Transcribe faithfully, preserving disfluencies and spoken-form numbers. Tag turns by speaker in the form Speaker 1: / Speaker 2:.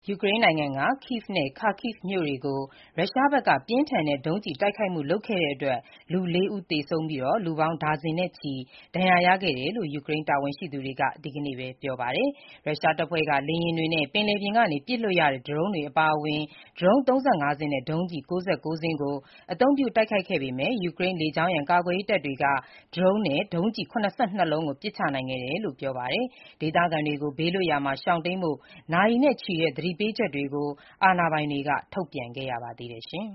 Speaker 1: ယူကရိန်းနိုင်ငံက Kyiv နဲ့ Kharkiv မြို့တွေကို ရုရှားဘက်က ပြင်းထန်တဲ့ ဒုံးကျည်တိုက်ခိုက်မှုလုပ်ခဲ့တဲ့အတွက် လူ လေး ဦးသေဆုံးပြီး လူပေါင်း ဒါဇင်နဲ့ချီ ဒဏ်ရာရခဲ့တယ်လို့ ယူကရိန်းတာဝန်ရှိသူတွေက ဒီကနေ့ပဲ ပြောပါတယ်။ ရုရှားတပ်ဖွဲ့က လေယာဉ်တွေနဲ့ ပင်လယ်ပြင်ကနေ ပစ်လွှတ်ရတဲ့ ဒရုန်းတွေအပါအဝင် ဒရုန်း ၃၅ စင်းနဲ့ ဒုံးကျည် ၉၉ စင်းကို အသုံးပြုတိုက်ခိုက်ခဲ့ပေမဲ့ ယူကရိန်းလေကြောင်းရန်ကာကွယ်ရေးတပ်တွေက ဒရုန်းနဲ့ ဒုံးကျည် ၇၂ လုံးကို ပစ်ချနိုင်ခဲ့တယ်လို့ ပြောပါတယ်။ ဒေသခံတွေကို ဘေးလွတ်ရာမှာ ရှောင်တိမ်းဖို့ နာရီနဲ့ချီတဲ့ သတိပေးချက်တွေကို အာဏာပိုင်တွေက ထုတ်ပြန်ခဲ့ရပါသေးတယ်။